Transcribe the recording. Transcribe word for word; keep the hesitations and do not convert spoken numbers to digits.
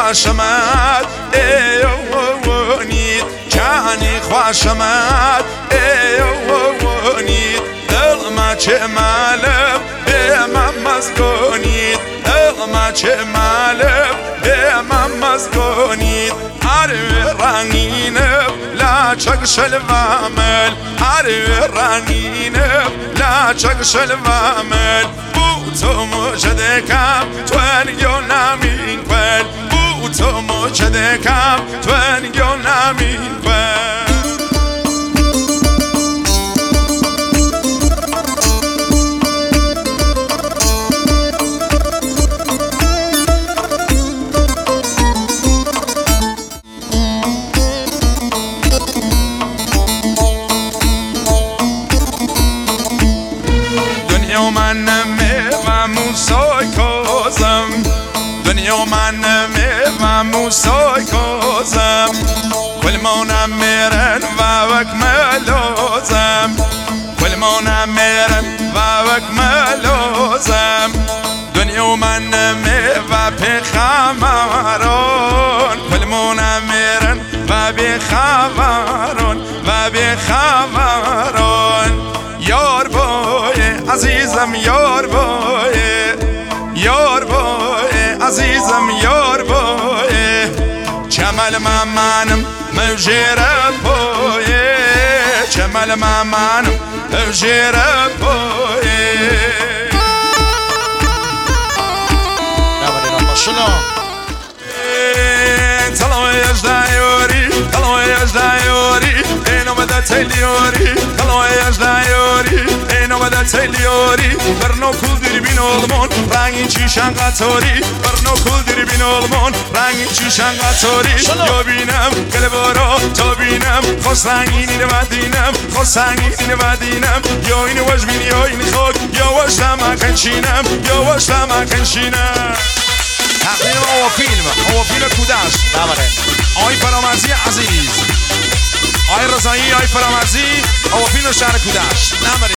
خوشمد ایوونید جانی خوشمد ایوونید دل ما چه مالم به من مزگونید دل ما چه مالم به من مزگونید عرب رنگینم لا چک شلوامل عرب رنگینم لا چک شلوامل تو مجده کم تو انگیو نمین کل بو تو مجده کم تو انگیو نمین کل دنیا من و موسای کازم دنیا من و موسای کازم کل مانم میرن و وک ملازم کل مانم میرن و وک ملازم دنیا من و بخمران کل مانم میرن و بخمران و بخمران یار بای عزیزم یار بای یار بای عزیزم یار بای چمل مامانم موجره بای چمل مامانم موجره بای طلعوا يجدعيوري طلعوا يجدعيوري اينو بدا تيليوري طلعوا يجدعيوري اينو بدا تيليوري برنو كل دربين olmon رنگین چیشن قطاری برنو کل دربین olmon رنگین چیشن قطاری یا بینم قلبارا تا بینم خوش رنگین اینه بدینم خوش رنگین اینه بدینم یا اینه واش بینی یا این خاک یا واش لمکن چینم یا واش لمکن چینم تقدیم آوا فیلم آوا فیلم کودش آی فرامرزی عزیز آی رضایی آی فرامرزی آوا فیلم شهر کودش